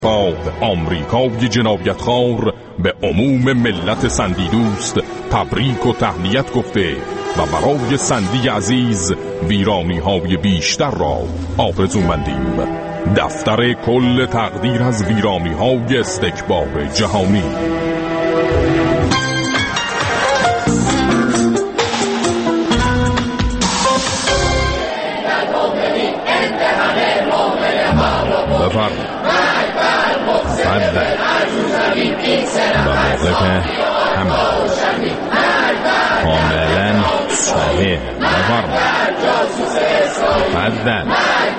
آمریکای جنایتخوار به عموم ملت سندی دوست تبریک و تهنیت گفته و برای سندی عزیز ویرانی های بیشتر را آرزومندیم. دفتر کل تقدیر از ویرانی های استکبار جهانی. بفرمایید. و موقع که همه کاملا صحیح. بفرمایید.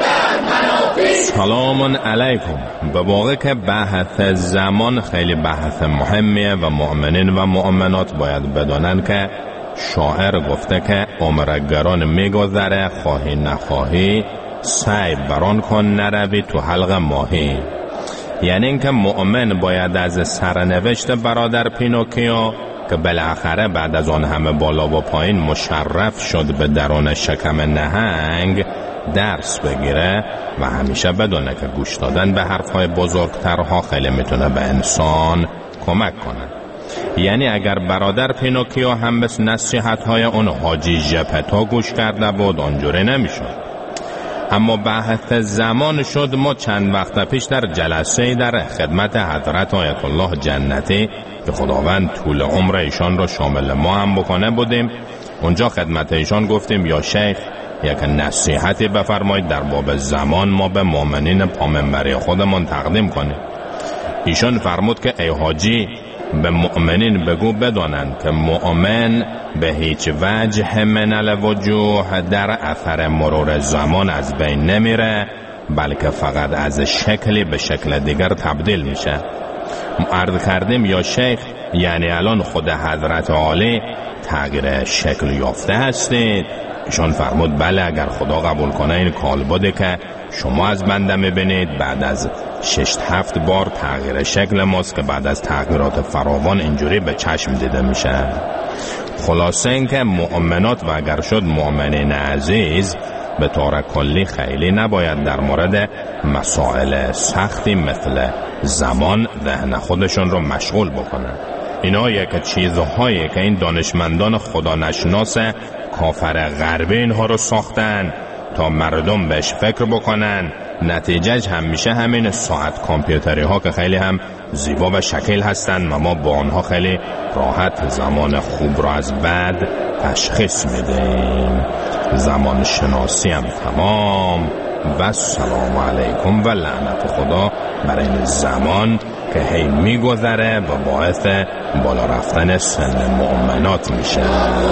سلام علیکم. به واقع که بحث زمان خیلی بحث مهمیه و مؤمنین و مؤمنات باید بدانن که شاعر گفته که عمرگران میگذره، خواهی نخواهی سعی بران کن نروی تو حلق ماهی. یعنی اینکه مؤمن باید از سرنوشت برادر پینوکیو که بالاخره بعد از آن همه بالا و پایین مشرف شد به درون شکم نهنگ درس بگیره و همیشه بدونه که گوش دادن به حرفهای بزرگترها خیلی میتونه به انسان کمک کنه. یعنی اگر برادر پینوکیو هم به نصیحت‌های اون حاجی ژپتو گوش کرده بود اونجوری نمیشد. اما بحث زمان شد. ما چند وقت پیش در جلسه در خدمت حضرت آیت الله جنتی که خداوند طول عمر ایشان را شامل ما هم بکنه بودیم. اونجا خدمت ایشان گفتیم یا شیخ یک نصیحتی بفرمایید در باب زمان ما به مؤمنین پامنبری خودمان تقدیم کنیم. ایشان فرمود که ای حاجی به مؤمنین بگو بدانند که مؤمن به هیچ وجه من الوجوه در اثر مرور زمان از بین نمیره، بلکه فقط از شکلی به شکل دیگر تبدیل میشه. عرض کردیم یا شیخ یعنی الان خود حضرت عالی تغییر شکل یافته هستید؟ ایشان فرمود بله، اگر خدا قبول کنه این کالبده که شما از بنده میبینید بعد از 6-7 بار تغییر شکل ماست که بعد از تغییرات فراوان اینجوری به چشم دیده میشه. خلاصه این که مؤمنات و اگر شد مؤمنین عزیز به طور کلی خیلی نباید در مورد مسائل سختی مثل زمان ذهن خودشون رو مشغول بکنن. اینا یک چیزهایی که این دانشمندان خدا نشناس کافر غربی اینها رو ساختن تا مردم بهش فکر بکنن. نتیجهش همیشه همین ساعت کامپیوتری ها که خیلی هم زیبا و شکل هستن و ما با آنها خیلی راحت زمان خوب را از بد تشخیص میدیم. زمان شناسی هم تمام. و سلام علیکم و لعنت خدا بر این زمان که هی میگذره و باعث بالا رفتن سن مؤمنات میشه.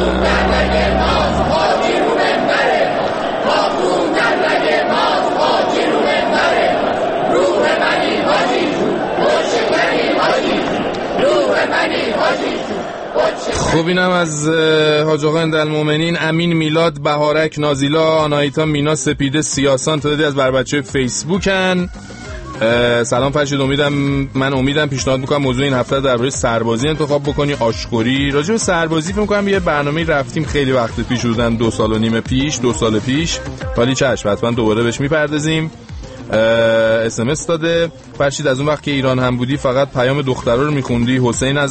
خب اینم از حاج آقا اندالمومنین. امین، میلاد، بهارک، نازیلا، آنایتا، مینا، سپیده، سیاسان تعدادی از بر بچه فیسبوکن. سلام فرشید، من امیدم پیشنهاد میکنم موضوع این هفته درباره سربازی انتخاب بکنی. آشکوری راجع به سربازی فکر میکنم یه برنامه رفتیم خیلی وقت پیش، بودن 2 سال پیش. ولی چشم حتما دوباره بهش میپردازیم. SMS داده فرشید از اون وقت که ایران هم بودی فقط پیام دخترا رو میخوندی.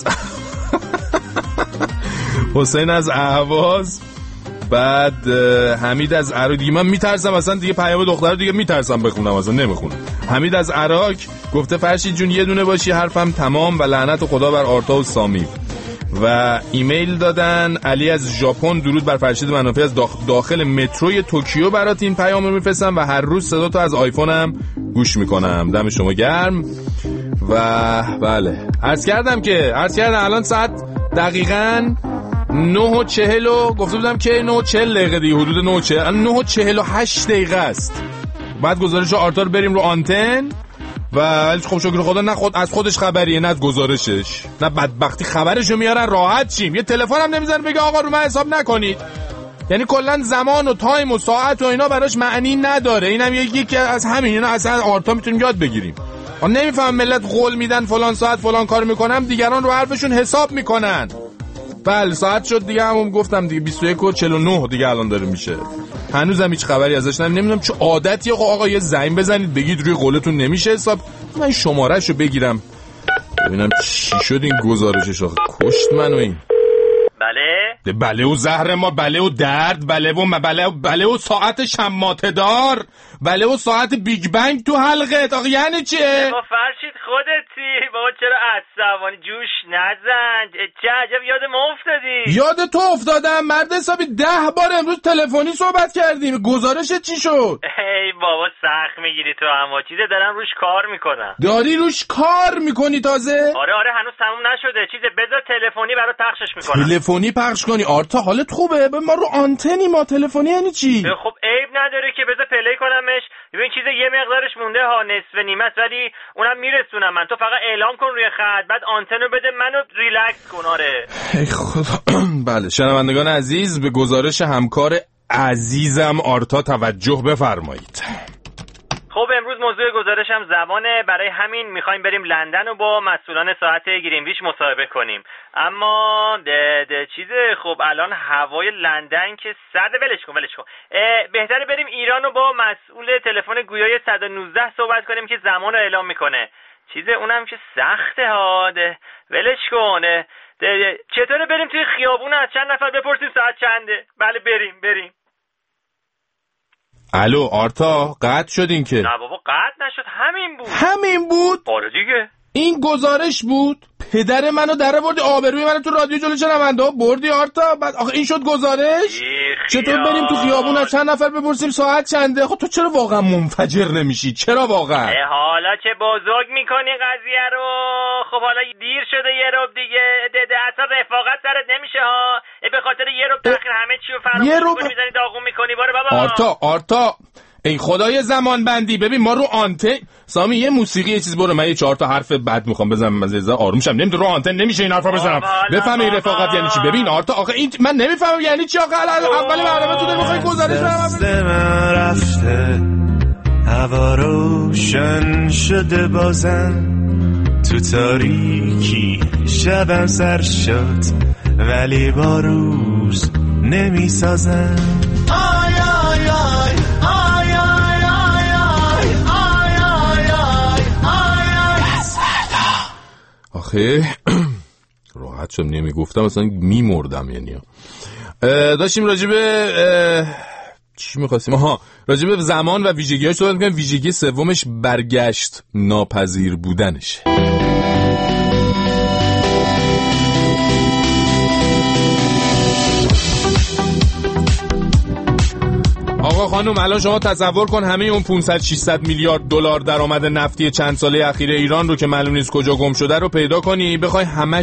حسین از اهواز، بعد حمید از عراق. دیگه من میترسم اصلا دیگه پیام دختر دیگه میترسم بخونم، اصلا نمیخونم. حمید از عراق گفته فرشید جون یه دونه باشی حرفم تمام و لعنت خدا بر آرتا و سامی. و ایمیل دادن علی از ژاپن، درود بر فرشید منافع از داخل متروی توکیو برات این پیامو میفرستم و هر روز صدا تو از آیفونم گوش میکنم. دم شما گرم. و بله عرض کردم الان ساعت دقیقاً 9:40 گفته بودم که 9:40 دقیقه دیگه، حدود 9:48 دقیقه است. بعد گزارش آرتا رو بریم رو آنتن و خب شکر خدا نه از خودش خبریه نه از گزارشش، نه بدبختی خبرشو میارن راحت شیم. یه تلفن هم نمیزنه بگه آقا رو من حساب نکنید. یعنی کلا زمان و تایم و ساعت و اینا براش معنی نداره. اینم یکی از همین اینا اصلا آرتا میتونیم یاد بگیریم. من نمیفهم ملت قول میدن فلان ساعت فلان کار میکنم، دیگران رو حرفشون حساب میکنن. بله ساعت شد دیگه، همون گفتم دیگه 21:49 دیگه الان داره میشه. هنوزم هیچ خبری ازش نمیدونم چه عادتیه. آقا یه زنگ بزنید بگید روی قولتون نمیشه حساب. من شمارهشو بگیرم ببینم چی شد این گزارشش. آخه کشت منو این. بله و زهر ما، بله و درد، بله و ساعت شماته دار، بله و ساعت بیگ بنگ تو حلقت. آخه یعنی چیه؟ با فرشید خودتی بابا، چرا عصبانی؟ جوش نزن، چه عجب یاد ما افتادی. یاد تو افتادم مرد حسابی. 10 بار امروز تلفنی صحبت کردیم. گزارشت چی شد؟ ای بابا سخت میگیری تو، اما چیزه دارم روش کار میکنم. داری روش کار میکنی تازه؟ آره هنوز تموم نشده. چیزه بذار تلفنی برات پخشش میکنم. تلفنی پخش کنی؟ آرتا حالت خوبه؟ ما رو آنتنی، ما تلفنی یعنی چی؟ خب عیب نداره که بذار پلی کنمش. ببین چیزه یه مقدارش مونده ها، نصف نیمه است، ولی اونم میرسونم من. تو فقط اعلام کن روی خط، بعد آنتنو بده منو ریلکس کن. آره ای خدا. بله شنوندگان عزیز، به گزارش همکار عزیزم آرتا توجه بفرمایید. خب امروز موضوع گزارشم زبانه، برای همین میخوایم بریم لندن و با مسئولان ساعت گرینویچ مصاحبه کنیم. اما چیزه خب الان هوای لندن که سرده. ولش کن. بهتره بریم ایران و با مسئول تلفن گویای 119 صحبت کنیم که زمان رو اعلام میکنه. چیزه اونم که سخته ها. ولش کن. چطوره بریم توی خیابون از چند نفر بپرسیم ساعت چنده؟ بله بریم. الو آرتا، قطع شدین که؟ نه بابا قطع نشد، همین بود. آره دیگه این گزارش بود. پدر منو در بردی، آبروی منو تو رادیو جلوی شنوندا بردی آرتا. بعد آخه این شد گزارش؟ چطور بریم تو خیابون از چند نفر بپرسیم ساعت چنده؟ خب تو چرا واقعا منفجر نمیشی؟ چرا واقعا؟ حالا چه بزرگ میکنی قضیه رو؟ خب حالا دیر شده یه رب دیگه. اصلا رفاقت سرت نمیشه ها. به خاطر یه رب تاخیر همه چی رو فراموش میکنی، میزنی داغون میکنی. باره بابا آرتا ای خدای زمان بندی. ببین ما رو آنتن سامی یه موسیقی یه چیز برو، من یه 4 تا حرف بد میخوام بزنم، من آروم شم. نمیدونم رو آنتن نمیشه این حرفا بزنم. بفهم این رفاقت یعنی چی. ببین آرتا آخه این من نمیفهمم یعنی چی. آخه اول برنامه تو داری میخوای گزارش من رفته، هوا روشن شده بازم، تو تاریکی شبم سر شد ولی با روز نمیسازم. آی آی آی آی آی آی آی آی آی آی. آخه راحت شم نمیگفتم اصلا میمردم. یعنی داشتیم راجبه چی میخواستیم؟ راجبه زمان و ویژگی‌هاش صحبت می‌کنیم. ویژگی سومش برگشت ناپذیر بودنش. آقا خانم الان شما تصور کن همه اون 500-600 میلیارد دلار درآمد نفتی چند ساله اخیر ایران رو که معلوم نیست کجا گم شده رو پیدا کنی، بخوای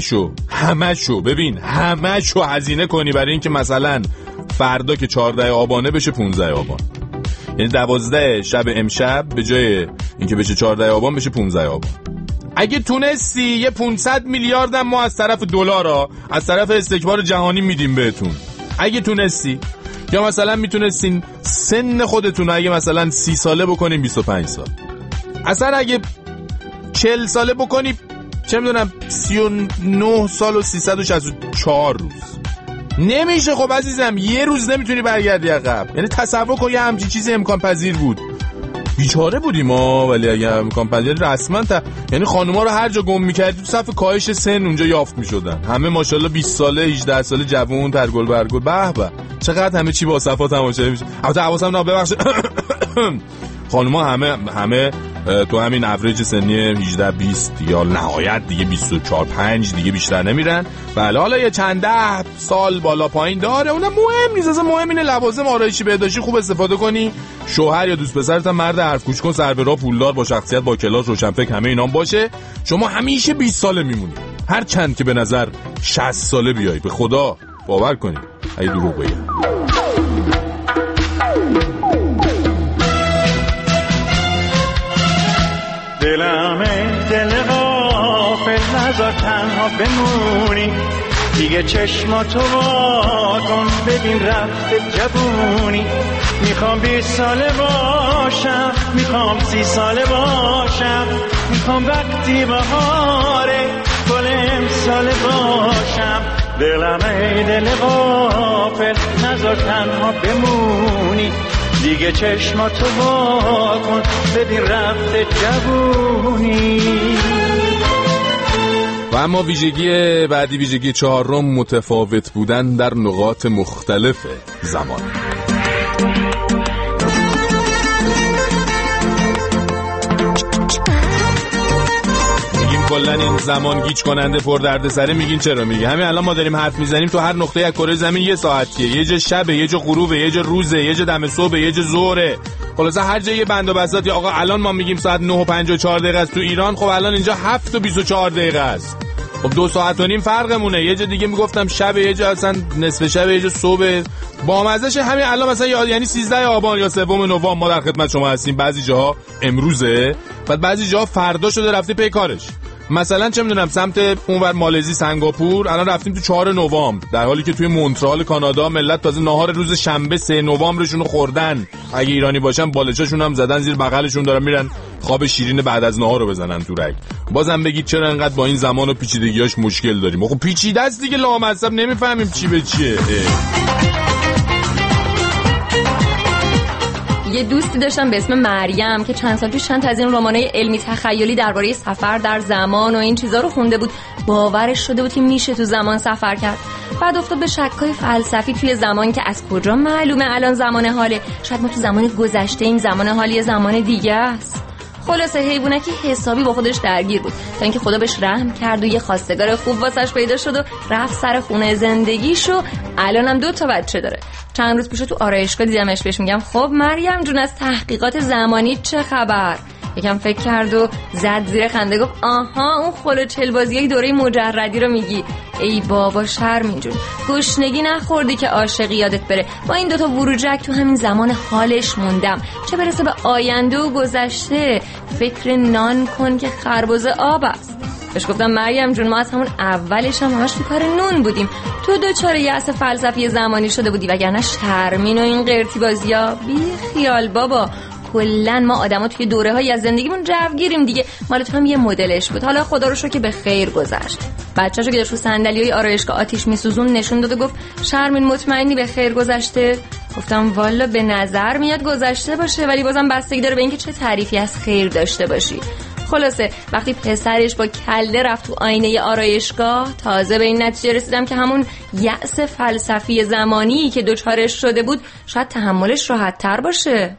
همشو هزینه کنی برای اینکه مثلا فردا که 14 آبانه بشه 15 آبان. یعنی 12 شب امشب به جای اینکه بشه 14 آبان بشه 15 آبان. اگه تونستی یه 500 میلیارد هم ما از طرف دلارا از طرف استکبار جهانی میدیم بهتون. اگه تونستی، یا مثلا میتونستین سن خودتون اگه مثلا 30 ساله بکنین 25 سال، اصلا اگه 40 ساله بکنی چه میدونم 39 سال و 364 روز. نمیشه خب عزیزم، یه روز نمیتونی برگردی عقب. یعنی تصور کن یه همچین چیزی امکان پذیر بود، بیچاره بودیم ما. ولی اگه امکان پذیر رسما یعنی خانوما رو هر جا گم می‌کردی تو صف کاهش سن اونجا یافت می‌شدن. همه ماشاءالله 20 ساله 18 ساله جوون ترگل برگل. به به چقدر همه چی با صفا تماشا میشه. البته حواسم ببخشید خانوما همه تو همین اوریج سنی 18 20 یا نهایت دیگه 24 5 دیگه بیشتر نمیرن. بله حالا یه چند ده سال بالا پایین داره، اونم مهم نیست. اصلا مهم اینه لوازم آرایشی بهداشتی خوب استفاده کنی، شوهر یا دوست پسرت هم مرد حرف گوش کن، سر به راه، پولدار، با شخصیت، با کلاس، روشنفکر، همه اینام باشه. شما همیشه 20 ساله میمونی، هر چند که به نظر 60 ساله بیای. به خدا باور کنید اگه دروغ بگم. دل غافل نذار تنها بمونی، دیگه چشماتو وا کن ببین رفته جوونی. میخوام 20 ساله باشم، میخوام 30 ساله باشم، میخوام وقتی بهاره گل امساله باشم. دلم ای دل غافل نذار تنها بمونی، دیگه چشماتو وا کن ببین رفته جوونی. و اما ویژگی بعدی، ویژگی چهارم، متفاوت بودن در نقاط مختلف زمان. کلن این زمان گیج کننده پر دردسره. میگین چرا؟ میگه همین الان ما داریم حرف میزنیم، تو هر نقطه از کره زمین یه ساعتیه، یه جا شبه، یه جا غروبه، یه جا روزه، یه جا دم صبح، یه جا ظهره. خلاصه هر جا یه بند و بساطی. آقا الان ما میگیم ساعت 9:54 است تو ایران، خب الان اینجا 7:24 است. خب 2 ساعت و نیم فرقمونه. یه جا دیگه میگفتم شب، یه جا اصلا نصف شب، یه جا صبح. با مزهش همین الان مثلا یعنی 13 آبان یا 3 نوامبر ما در خدمت شما هستیم. بعضی جاها امروزه، بعد بعضی جاها فردا شده رفته پی کارش. مثلا چه میدونم سمت اونور مالزی، سنگاپور، الان رفتیم تو 4 نوامبر، در حالی که توی مونترال کانادا ملت تازه ناهار روز شنبه 3 نوامبرشون رو خوردن. اگه ایرانی باشن بالچاشون هم زدن زیر بغلشون، دارن میرن خواب شیرین بعد از ناهار رو بزنن تو رگ. بازم بگید چرا انقدر با این زمان و پیچیدگیاش مشکل داریم؟ خب پیچیده است دیگه، لامصب نمیفهمیم چی به چیه. یه دوستی داشتم به اسم مریم که چند سال پیش چند تا از این رمانای علمی تخیلی درباره سفر در زمان و این چیزا رو خونده بود. باورش شده بود که میشه تو زمان سفر کرد. بعد افتاد به شک‌های فلسفی توی زمان که از کجا معلومه الان زمان حاله؟ شاید ما تو زمان گذشته این زمان حال یه زمان دیگه است. خلاصه حیوانکی حسابی با خودش درگیر بود تا اینکه خدا بهش رحم کرد و یه خواستگار خوب واسش پیدا شد و رفت سر خونه زندگیشو. الانم 2 تا بچه داره. چند روز پیش تو آرایشگاه دیدمش، بهش میگم خب مریم جون از تحقیقات زمانی چه خبر؟ یکم فکر کرد و زد زیر خنده گفت آها اون خلوچل بازیای دوره مجردی رو میگی. ای بابا شرمین جون، گشنگی نخوردی که عاشقی یادت بره. با این 2 تا وروجک تو همین زمان حالش موندم، چه برسه به آینده و گذشته. فکر نان کن که خربزه آب است. بهش گفتم مریم جون ما از همون اولش هم همش تو کار نون بودیم، تو دوچاره یأس فلسفی زمانی شده بودی، وگرنه شرمین و این قرتی بازیا بی خیال بابا. کلن ما آدما توی دوره‌های از زندگیمون جوگیریم دیگه. مال تو هم یه مدلش بود. حالا خدا رو شکر که به خیر گذشت. بچه‌شو که داشت رو صندلیای آرایشگاه آتیش میسوزون نشون داد و گفت شرمین مطمئنی به خیر گذشته؟ گفتم والا به نظر میاد گذشته باشه، ولی بازم بستگی داره به اینکه چه تعریفی از خیر داشته باشی. خلاصه وقتی پسرش با کله رفت تو آینه آرایشگاه، تازه به این نتیجه رسیدم که همون یأس فلسفی زمانی که دوچارش شده بود شاید تحملش راحت تر باشه.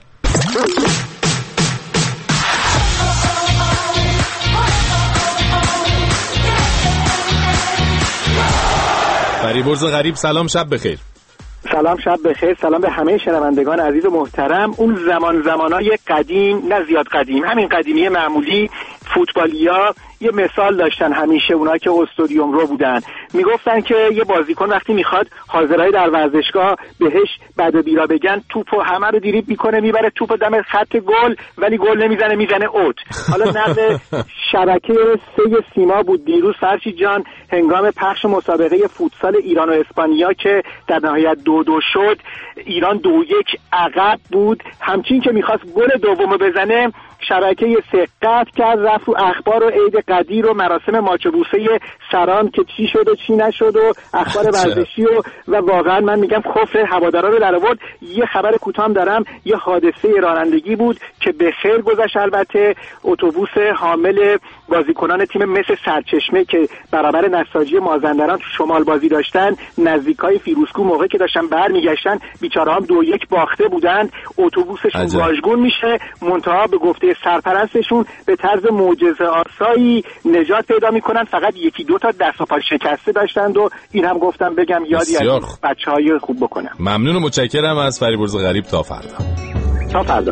فریبرز غریب سلام، شب بخیر. سلام، شب بخیر. سلام به همه شنوندگان عزیز و محترم. اون زمانای قدیم، نه زیاد قدیم، همین قدیمی معمولی، فوتبالیا یه مثال داشتن همیشه، اونا که استادیوم رو بودن، میگفتن که یه بازیکن وقتی میخواد حاضرای در ورزشگاه بهش بد و بیرا بگن، توپو همه رو دریبل میکنه میبره توپو دم خط گل، ولی گل نمیزنه، میزنه اوت. حالا نقل شبکه 3 سیما بود دیروز فرشید جان هنگام پخش مسابقه فوتسال ایران و اسپانیا که در نهایت 2-2 شد. ایران 2-1 عقب بود، همچین که میخواست گل دومو بزنه شبکه 3 قطع کرد، رفت رو اخبار و عید قدیر و مراسم ماچ و بوسه سران که چی شد و چی نشد و اخبار ورزشی و واقعا من میگم کفر هوادارا رو در آورد. یه خبر کوتاه دارم، یه حادثه رانندگی بود که به خیر گذشت. البته اتوبوس حامل بازیکنان تیم مثل سرچشمه که برابر نساجی مازندران تو شمال بازی داشتن، نزدیکای فیروزکوه، موقعی که داشتن برمیگشتن بیچاره هم 2-1 باخته بودن، اتوبوسشون واژگون میشه. منتها به گفته سرپرستشون به طرز معجزه آسایی نجات پیدا میکنن. فقط 1-2 تا دست و پا شکسته داشتند و این هم گفتم بگم یادی از بچهای خوب بکنم. ممنون و متشکرم از فریبرز غریب. تا فردا. تا فردا.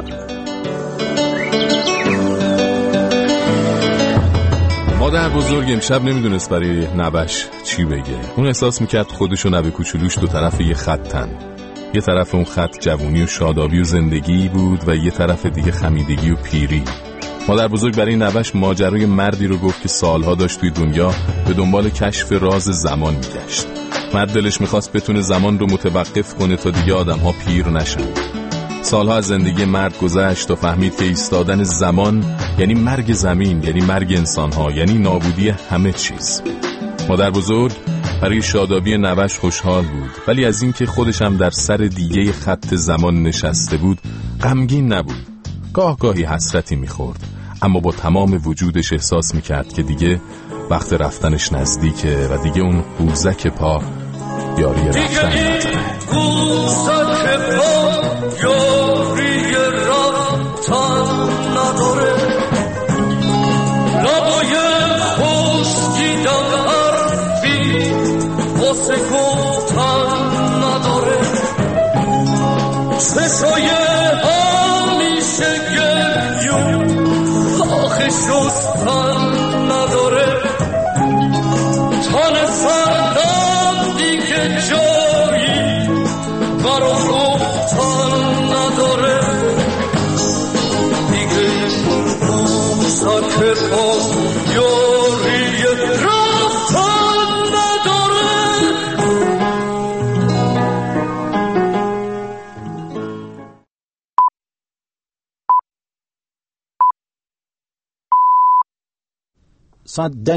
مادر بزرگ امشب نمیدونست برای نبش چی بگه. اون احساس میکرد خودش و نوه کوچولوش دو طرف یه خطن. یه طرف اون خط جوونی و شادابی و زندگی بود و یه طرف دیگه خمیدگی و پیری. مادر بزرگ برای نوش ماجرای مردی رو گفت که سالها داشت توی دنیا به دنبال کشف راز زمان میگشت. مرد دلش میخواست بتونه زمان رو متوقف کنه تا دیگه آدم‌ها پیر نشن. سالها از زندگی مرد گذشت تا فهمید که ایستادن زمان یعنی مرگ زمین، یعنی مرگ انسان‌ها، یعنی نابودی همه چیز. مادر بزرگ برای شادابی نوش خوشحال بود، ولی از اینکه خودش هم در سر دیگه خط زمان نشسته بود غمگین نبود. گاهی حسرتی میخورد، اما با تمام وجودش احساس میکرد که دیگه وقت رفتنش نزدیکه و دیگه اون قوزک پا یاری رفتن نداره. قوزک پا یاری رفتن نداره، لبای خشکیدن حرفی واسه گفتن نداره، چشای همیشه گریون آخه شستن نداره، تن سردم دیگه جایی برا گفتن نداره، دیگه قوزک پا یاری رفتن نداره. ساعت